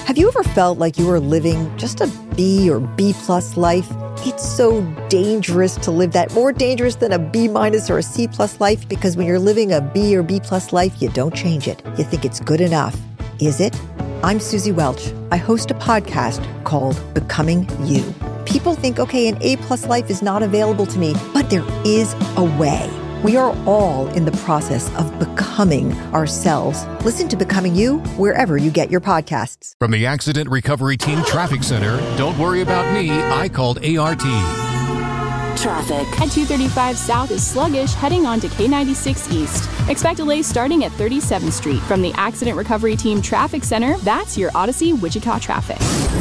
Have you ever felt like you were living just a B or B plus life? It's so dangerous to live that, more dangerous than a B minus or a C plus life, because when you're living a B or B plus life, you don't change it. You think it's good enough. Is it? I'm Susie Welch. I host a podcast called Becoming You. People think, okay, an A plus life is not available to me, but there is a way. We are all in the process of becoming ourselves. Listen to Becoming You wherever you get your podcasts. From the Accident Recovery Team Traffic Center, don't worry about me, I called ART. Traffic. At 235 South is sluggish, heading on to K96 East. Expect delays starting at 37th Street. From the Accident Recovery Team Traffic Center, that's your Odyssey Wichita traffic.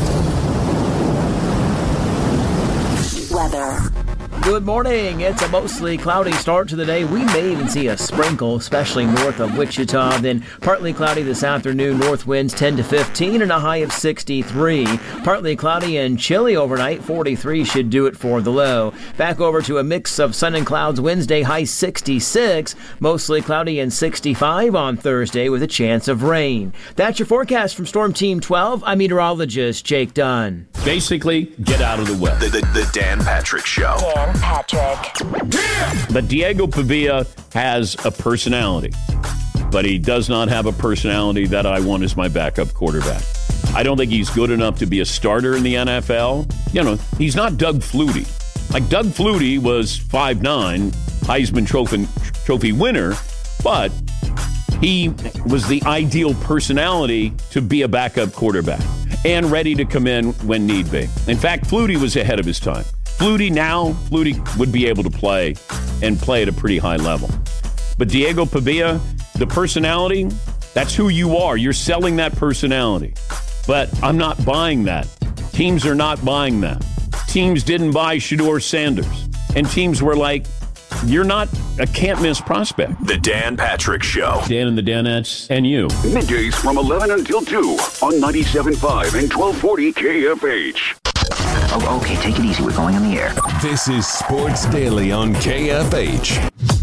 Weather. Good morning. It's a mostly cloudy start to the day. We may even see a sprinkle, especially north of Wichita. Then partly cloudy this afternoon. North winds 10 to 15 and a high of 63. Partly cloudy and chilly overnight. 43 should do it for the low. Back over to a mix of sun and clouds Wednesday, high 66. Mostly cloudy and 65 on Thursday with a chance of rain. That's your forecast from Storm Team 12. I'm meteorologist Jake Dunn. Basically, get out of the way. The Dan Patrick Show. Dan Patrick. But Diego Pavia has a personality, but he does not have a personality that I want as my backup quarterback. I don't think he's good enough to be a starter in the NFL. You know, he's not Doug Flutie. Like, Doug Flutie was 5'9", Heisman Trophy winner, but he was the ideal personality to be a backup quarterback and ready to come in when need be. In fact, Flutie was ahead of his time. Flutie would be able to play and play at a pretty high level. But Diego Pavia, the personality, that's who you are. You're selling that personality. But I'm not buying that. Teams are not buying that. Teams didn't buy Shedeur Sanders. And teams were like, you're not a can't-miss prospect. The Dan Patrick Show. Dan and the Danettes and you. Middays from 11 until 2 on 97.5 and 1240 KFH. Oh, okay, take it easy. We're going on the air. This is Sports Daily on KFH.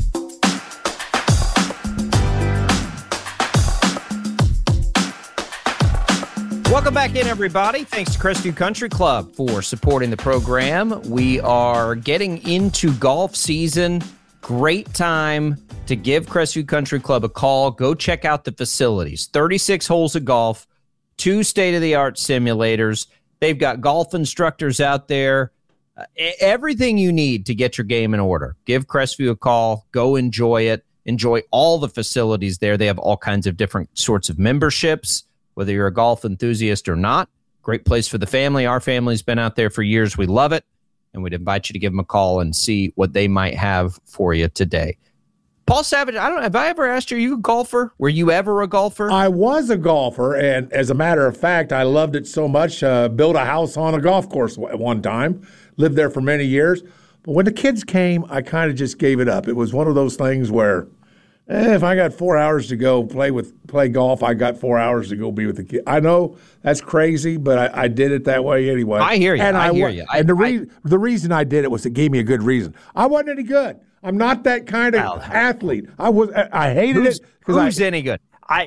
Welcome back in, everybody. Thanks to Crestview Country Club for supporting the program. We are getting into golf season. Great time to give Crestview Country Club a call. Go check out the facilities. 36 holes of golf, 2 state-of-the-art simulators. They've got golf instructors out there. Everything you need to get your game in order. Give Crestview a call. Go enjoy it. Enjoy all the facilities there. They have all kinds of different sorts of memberships, whether you're a golf enthusiast or not. Great place for the family. Our family's been out there for years. We love it. And we'd invite you to give them a call and see what they might have for you today. Paul Savage, have I ever asked you, are you a golfer? Were you ever a golfer? I was a golfer, and as a matter of fact, I loved it so much, built a house on a golf course at one time, lived there for many years. But when the kids came, I kind of just gave it up. It was one of those things where if I got 4 hours to go play golf, I got 4 hours to go be with the kids. I know that's crazy, but I did it that way anyway. I hear you. And I hear you. And the reason I did it was it gave me a good reason. I wasn't any good. I'm not that kind of athlete. I hated it. Who's any good?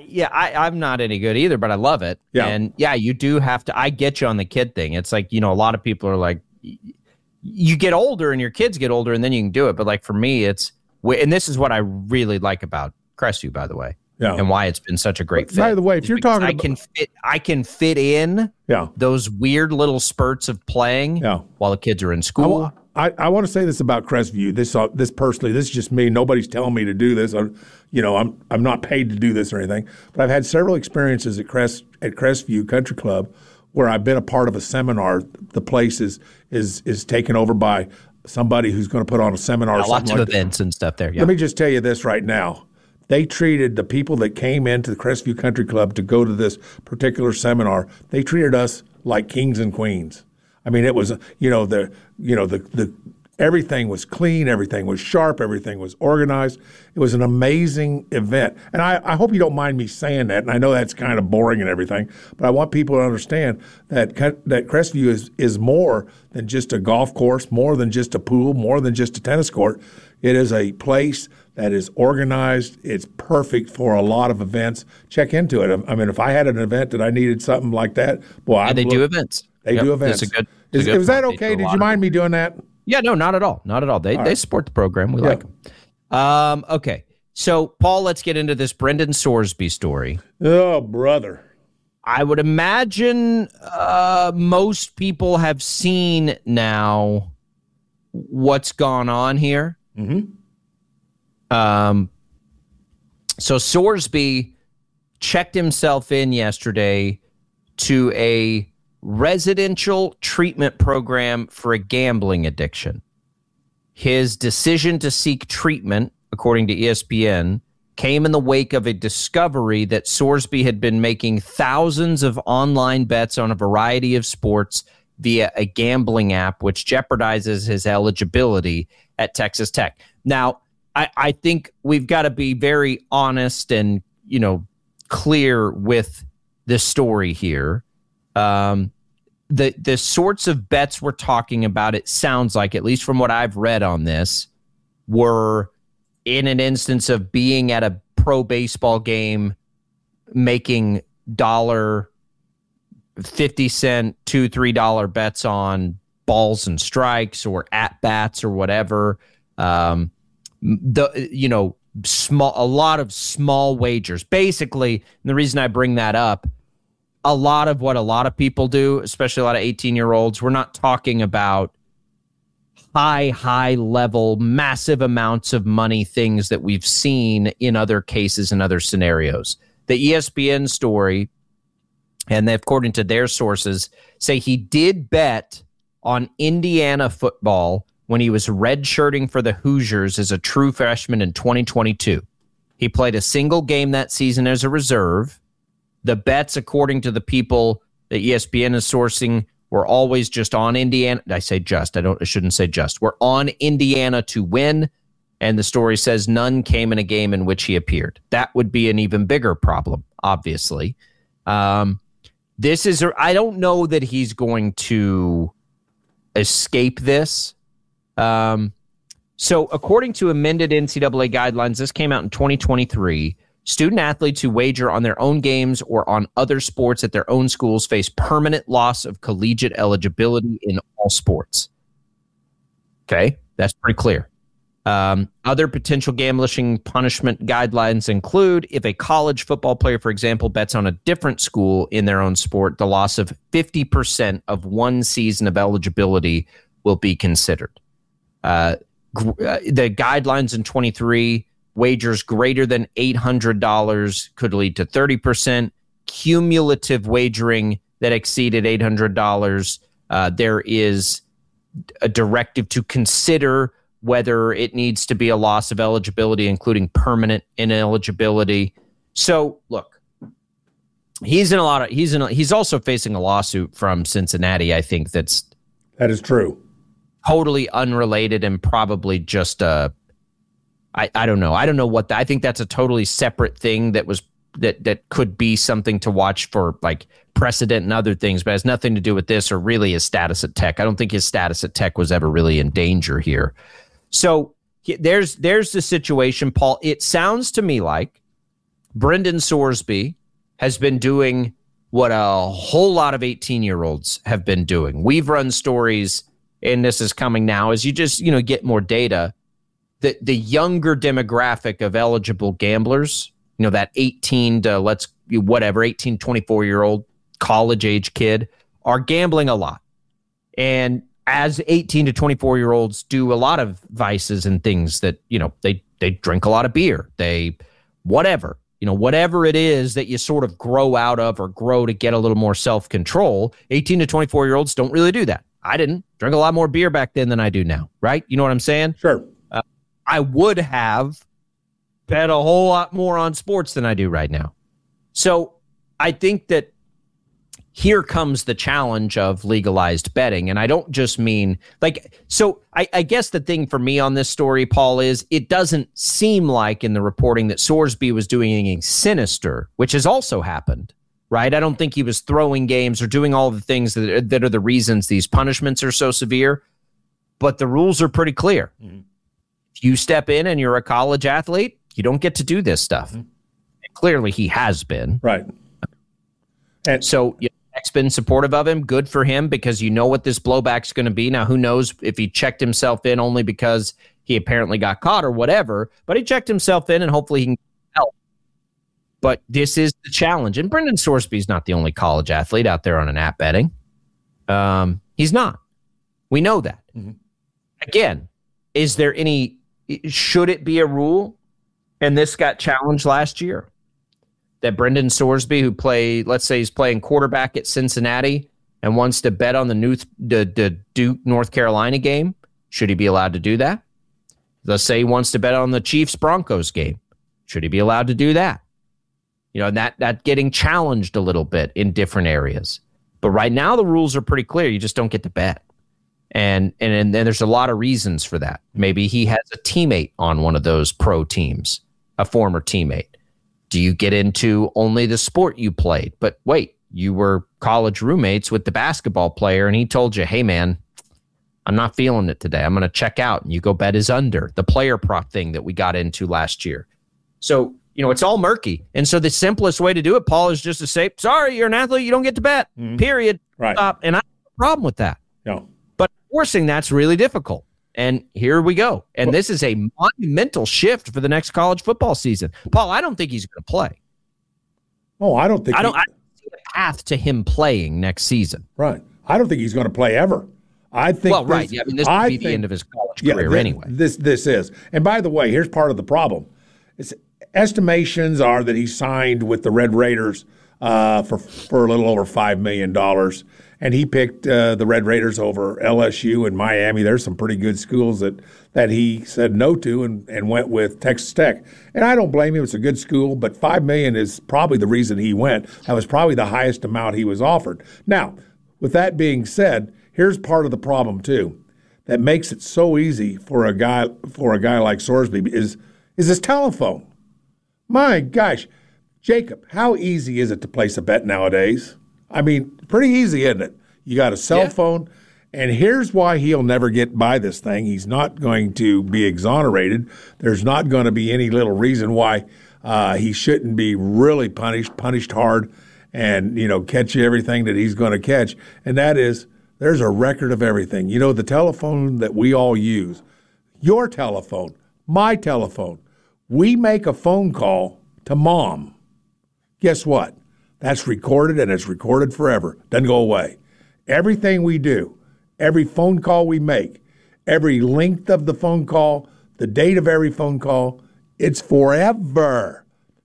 I'm not any good either, but I love it. Yeah. And you do have to. I get you on the kid thing. It's like, a lot of people are like, you get older and your kids get older and then you can do it. But like for me, and this is what I really like about Crestview, by the way. Yeah. And why it's been such a great fit. By the way, if you're talking I can fit in those weird little spurts of playing while the kids are in school. I want to say this about Crestview. This personally, this is just me. Nobody's telling me to do this. I'm not paid to do this or anything. But I've had several experiences at Crestview Country Club where I've been a part of a seminar. The place is taken over by somebody who's going to put on a seminar. Lots of events and stuff there. Yeah. Let me just tell you this right now. They treated the people that came into the Crestview Country Club to go to this particular seminar. They treated us like kings and queens. I mean, it was, the Everything was clean. Everything was sharp. Everything was organized. It was an amazing event. And I hope you don't mind me saying that. And I know that's kind of boring and everything, but I want people to understand that Crestview is more than just a golf course, more than just a pool, more than just a tennis court. It is a place that is organized. It's perfect for a lot of events. Check into it. I mean, if I had an event that I needed something like that, boy, they do events. They do events. Is that okay? Did you mind me doing that? Yeah, no, not at all. Not at all. They support the program. We like them. Okay. So, Paul, let's get into this Brendan Sorsby story. Oh, brother. I would imagine most people have seen now what's gone on here. Mm-hmm. So Sorsby checked himself in yesterday to a residential treatment program for a gambling addiction. His decision to seek treatment, according to ESPN, came in the wake of a discovery that Sorsby had been making thousands of online bets on a variety of sports via a gambling app, which jeopardizes his eligibility at Texas Tech. Now, I think we've got to be very honest and, clear with the story here. The sorts of bets we're talking about, it sounds like, at least from what I've read on this, were in an instance of being at a pro baseball game, making $50-cent, $2-3 bets on balls and strikes or at bats or whatever. A lot of small wagers. Basically, and the reason I bring that up, a lot of what a lot of people do, especially a lot of 18-year-olds, we're not talking about high level, massive amounts of money, things that we've seen in other cases and other scenarios. The ESPN story, and according to their sources, say he did bet on Indiana football when he was redshirting for the Hoosiers as a true freshman in 2022. He played a single game that season as a reserve. The bets, according to the people that ESPN is sourcing, were always just on Indiana. I say just. I shouldn't say just. We're on Indiana to win, and the story says none came in a game in which he appeared. That would be an even bigger problem, obviously. I don't know that he's going to escape this. So according to amended NCAA guidelines, this came out in 2023, student athletes who wager on their own games or on other sports at their own schools face permanent loss of collegiate eligibility in all sports. Okay, that's pretty clear. Other potential gambling punishment guidelines include if a college football player, for example, bets on a different school in their own sport, the loss of 50% of one season of eligibility will be considered. The guidelines in 23, wagers greater than $800 could lead to 30%. Cumulative wagering that exceeded $800, there is a directive to consider whether it needs to be a loss of eligibility, including permanent ineligibility. So, look, he's also facing a lawsuit from Cincinnati. I think that is true. Totally unrelated and probably just I don't know. I don't know what I think that's a totally separate thing that could be something to watch for, like precedent and other things, but has nothing to do with this or really his status at Tech. I don't think his status at Tech was ever really in danger here. So there's the situation, Paul. It sounds to me like Brendan Sorsby has been doing what a whole lot of 18-year-olds have been doing. We've run stories, and this is coming now as you just get more data. The younger demographic of eligible gamblers, that 18 to 24-year-old college-age kid, are gambling a lot. And as 18 to 24-year-olds do a lot of vices and things that, they drink a lot of beer. Whatever it is that you sort of grow out of or grow to get a little more self-control, 18 to 24-year-olds don't really do that. I didn't drink a lot more beer back then than I do now, right? You know what I'm saying? Sure. I would have bet a whole lot more on sports than I do right now. So I think that here comes the challenge of legalized betting. And I don't just mean so I guess the thing for me on this story, Paul, is it doesn't seem like in the reporting that Sorsby was doing anything sinister, which has also happened, right? I don't think he was throwing games or doing all the things that are the reasons these punishments are so severe, but the rules are pretty clear. Mm-hmm. If you step in and you're a college athlete, you don't get to do this stuff. Mm-hmm. And clearly he has been. Right. And so Nick's been supportive of him. Good for him, because you know what this blowback's going to be. Now, who knows if he checked himself in only because he apparently got caught or whatever, but he checked himself in and hopefully he can help. But this is the challenge. And Brendan Sorsby's not the only college athlete out there on an app betting. He's not. We know that. Mm-hmm. Again, should it be a rule? And this got challenged last year, that Brendan Sorsby, who let's say he's playing quarterback at Cincinnati and wants to bet on the Duke North Carolina game, should he be allowed to do that? Let's say he wants to bet on the Chiefs Broncos game, should he be allowed to do that? That getting challenged a little bit in different areas. But right now the rules are pretty clear. You just don't get to bet. And there's a lot of reasons for that. Maybe he has a teammate on one of those pro teams, a former teammate. Do you get into only the sport you played? But wait, you were college roommates with the basketball player and he told you, hey man, I'm not feeling it today. I'm going to check out, and you go bet his under, the player prop thing that we got into last year. So, it's all murky. And so the simplest way to do it, Paul, is just to say, sorry, you're an athlete. You don't get to bet, period. Right. Stop. And I have a problem with that. No. But enforcing that's really difficult. And here we go. And this is a monumental shift for the next college football season. Paul, I don't think he's going to play. Oh, I don't see a path to him playing next season. Right. I don't think he's going to play ever. I think. Well, right. Yeah, this would be the end of his college career anyway. This is. And by the way, here's part of the problem. Estimations are that he signed with the Red Raiders for a little over $5 million. And he picked the Red Raiders over LSU and Miami. There's some pretty good schools that he said no to and went with Texas Tech. And I don't blame him. It's a good school, but $5 million is probably the reason he went. That was probably the highest amount he was offered. Now, with that being said, here's part of the problem too that makes it so easy for a guy like Sorsby is his telephone. My gosh, Jacob, how easy is it to place a bet nowadays? I mean, pretty easy, isn't it? You got a cell phone, and here's why he'll never get by this thing. He's not going to be exonerated. There's not going to be any little reason why he shouldn't be really punished hard, and catch everything that he's going to catch. And that is, there's a record of everything. The telephone that we all use, your telephone, my telephone. We make a phone call to mom. Guess what? That's recorded, and it's recorded forever. Doesn't go away. Everything we do, every phone call we make, every length of the phone call, the date of every phone call, it's forever.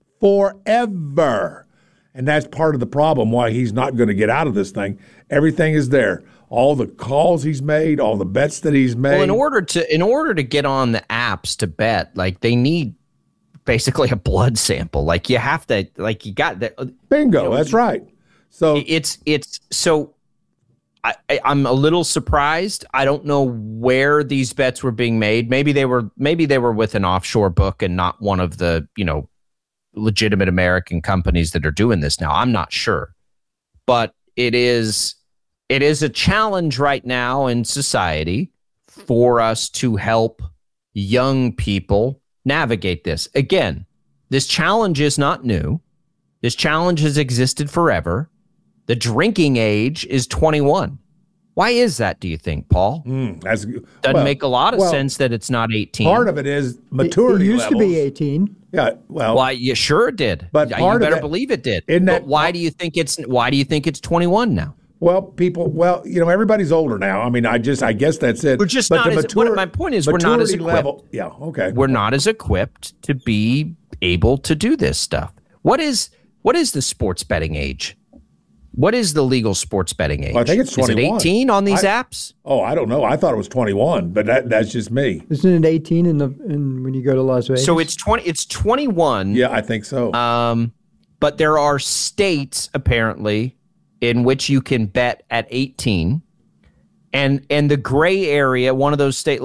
Forever. And that's part of the problem why he's not going to get out of this thing. Everything is there. All the calls he's made, all the bets that he's made. Well, in order to get on the apps to bet, they need basically a blood sample. You have to, you got that. Bingo, that's right. So so I'm a little surprised. I don't know where these bets were being made. Maybe they were with an offshore book and not one of the, legitimate American companies that are doing this now. I'm not sure. But it is a challenge right now in society for us to help young people navigate this. Again, this challenge is not new. This challenge has existed forever. The drinking age is 21. Why is that, do you think, Paul? Doesn't make a lot of sense that it's not 18. Part of it is maturity levels. It used to be 18. Yeah, well. Why? You sure it did. But you better believe it did. But why do you think it's 21 now? Well, everybody's older now. I mean, I guess that's it. We're just not my point is we're not as equipped. Level, yeah, okay. We're not as equipped to be able to do this stuff. What is the sports betting age? What is the legal sports betting age? Well, I think it's 21. Is it 18 on these apps? Oh, I don't know. I thought it was 21, but that's just me. Isn't it 18 when you go to Las Vegas? So it's 21. Yeah, I think so. But there are states apparently in which you can bet at 18. And the gray area, one of those states,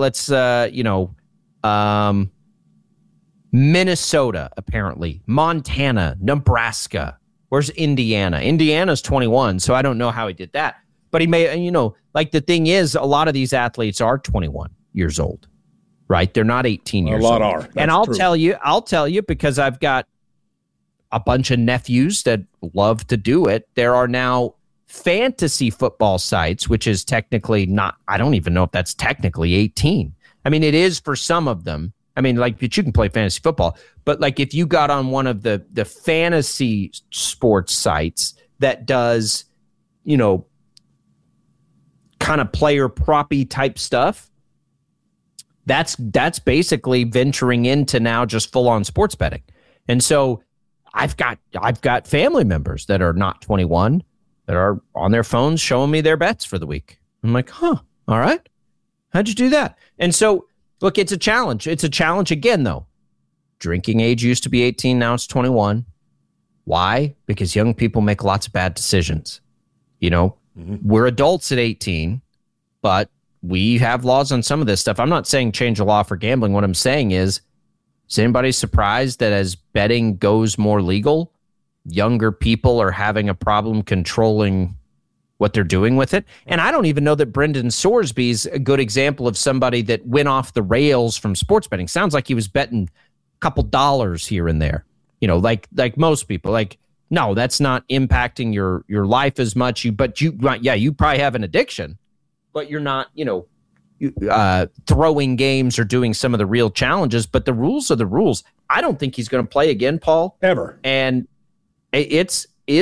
Minnesota, apparently, Montana, Nebraska. Where's Indiana? Indiana's 21, so I don't know how he did that. But he may, the thing is, a lot of these athletes are 21 years old, right? They're not 18 years old. A lot are. That's and I'll true. tell you, because I've got a bunch of nephews that love to do it. There are now fantasy football sites, which is technically not, I don't even know if that's technically 18. I mean, it is for some of them. I mean, but you can play fantasy football. But if you got on one of the fantasy sports sites that does, kind of player proppy type stuff, that's basically venturing into now just full on sports betting. And so I've got family members that are not 21 that are on their phones showing me their bets for the week. I'm like, all right. How'd you do that? And so, look, it's a challenge. It's a challenge again, though. Drinking age used to be 18. Now it's 21. Why? Because young people make lots of bad decisions. We're adults at 18, but we have laws on some of this stuff. I'm not saying change the law for gambling. What I'm saying is anybody surprised that as betting goes more legal, younger people are having a problem controlling what they're doing with it? And I don't even know that Brendan Sorsby's a good example of somebody that went off the rails from sports betting. Sounds like he was betting a couple dollars here and there, like most people. No, that's not impacting your life as much. You probably have an addiction, but you're not, throwing games or doing some of the real challenges. But the rules are the rules. I don't think he's going to play again, Paul. Ever. And it's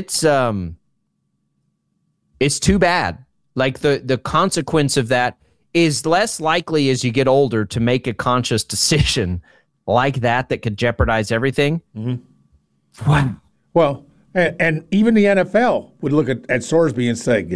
too bad. The consequence of that is less likely as you get older to make a conscious decision like that could jeopardize everything. Mm-hmm. What? Well, and even the NFL would look at Sorsby and say,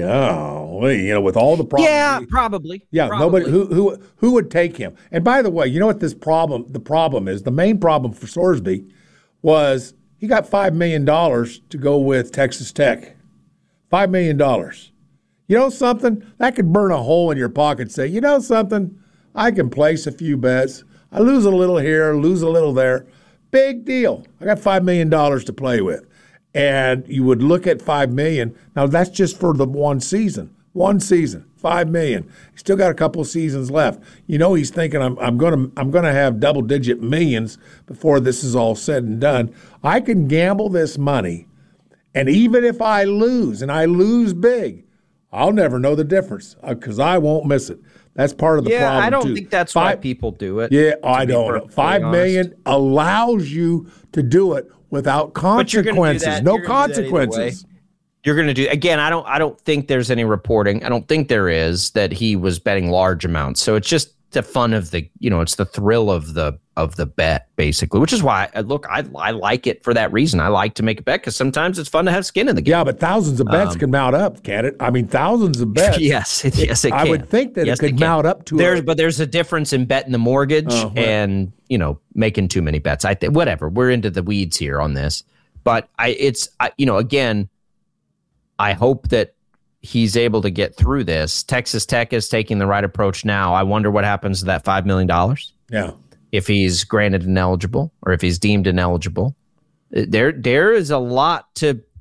with all the problems. Yeah, probably. Yeah, probably. Nobody who would take him. And by the way, you know what the problem is? The main problem for Sorsby was he got $5 million to go with Texas Tech. $5 million. You know something? That could burn a hole in your pocket and say, you know something? I can place a few bets. I lose a little here, lose a little there. Big deal. I got $5 million to play with. And you would look at $5 million. Now, that's just for the one season. $5 million. He's still got a couple of seasons left. He's thinking, I'm gonna have double-digit millions before this is all said and done. I can gamble this money. And even if I lose, and I lose big, I'll never know the difference because I won't miss it. That's part of the problem, I don't too. think that's why people do it. Yeah, I don't. $5 million allows you to do it without consequences. No consequences. You're going to do again. I don't think there's any reporting. I don't think there is that he was betting large amounts. So it's just the fun of the, it's the thrill of the bet, basically, which is why I like it for that reason. I like to make a bet because sometimes it's fun to have skin in the game. Yeah, but thousands of bets can mount up, can't it? I mean, thousands of bets. Yes, it can. I would think that it could mount up to. But there's a difference in betting the mortgage and making too many bets. Whatever. We're into the weeds here on this, but again, I hope that he's able to get through this. Texas Tech is taking the right approach now. I wonder what happens to that $5 million. Yeah. If he's granted ineligible or if he's deemed ineligible. There's a lot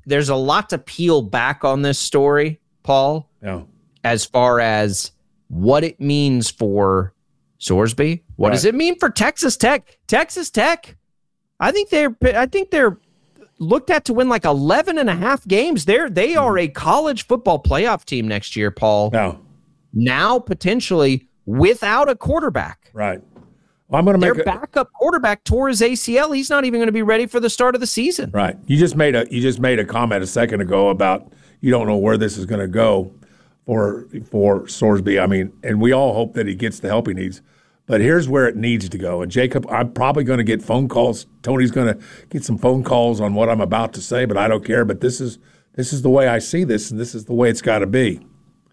to peel back on this story, Paul. Yeah. As far as what it means for Sorsby. What does it mean for Texas Tech? Texas Tech, I think they're looked at to win 11 and a half games. They are a college football playoff team next year, Paul. No. Now potentially without a quarterback. Right. Well, I'm going to make their backup quarterback tore his ACL. He's not even going to be ready for the start of the season. Right. You just made a comment a second ago about you don't know where this is going to go for Sorsby. I mean, and we all hope that he gets the help he needs. But here's where it needs to go. And Jacob, I'm probably going to get phone calls. Tony's going to get some phone calls on what I'm about to say, but I don't care. But this is the way I see this, and this is the way it's got to be.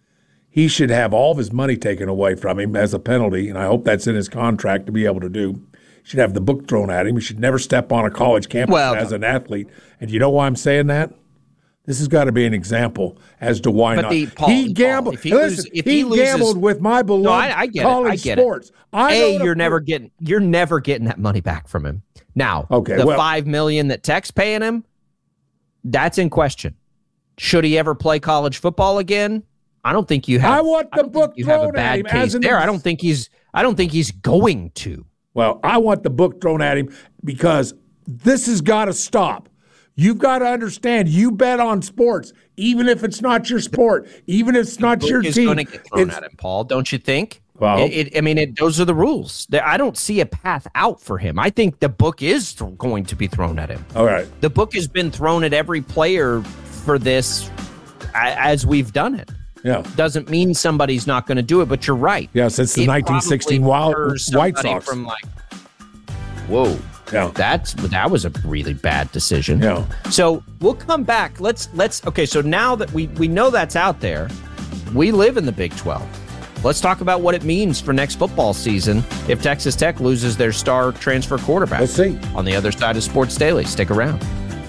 He should have all of his money taken away from him as a penalty, and I hope that's in his contract to be able to do. He should have the book thrown at him. He should never step on a college campus as an athlete. And you know why I'm saying that? This has got to be an example as to why not. He gambled. If he loses, gambled with my beloved college sports. You're never getting that money back from him. Now, the $5 million that Tech's paying him, that's in question. Should he ever play college football again? I don't think you have. I want the book thrown at him. Case there. I don't think he's going to. Well, I want the book thrown at him because this has got to stop. You've got to understand, you bet on sports, even if it's not your sport, even if it's not your team. It's going to get thrown at him, Paul, don't you think? Well, those are the rules. I don't see a path out for him. I think the book is going to be thrown at him. All right. The book has been thrown at every player for this as we've done it. Yeah. Doesn't mean somebody's not going to do it, but you're right. Yeah, since the 1916 White Sox. From whoa. Yeah. That was a really bad decision. Yeah. So we'll come back. Let's okay, so now that we know that's out there, we live in the Big 12. Let's talk about what it means for next football season if Texas Tech loses their star transfer quarterback. Let's see. On the other side of Sports Daily. Stick around.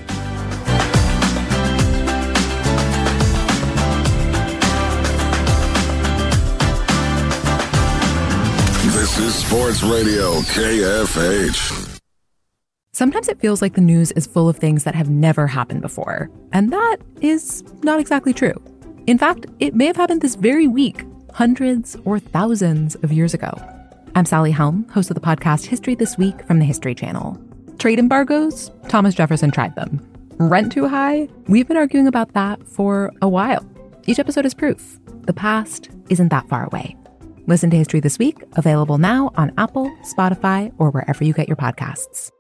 This is Sports Radio KFH. Sometimes it feels like the news is full of things that have never happened before. And that is not exactly true. In fact, it may have happened this very week, hundreds or thousands of years ago. I'm Sally Helm, host of the podcast History This Week from the History Channel. Trade embargoes? Thomas Jefferson tried them. Rent too high? We've been arguing about that for a while. Each episode is proof. The past isn't that far away. Listen to History This Week, available now on Apple, Spotify, or wherever you get your podcasts.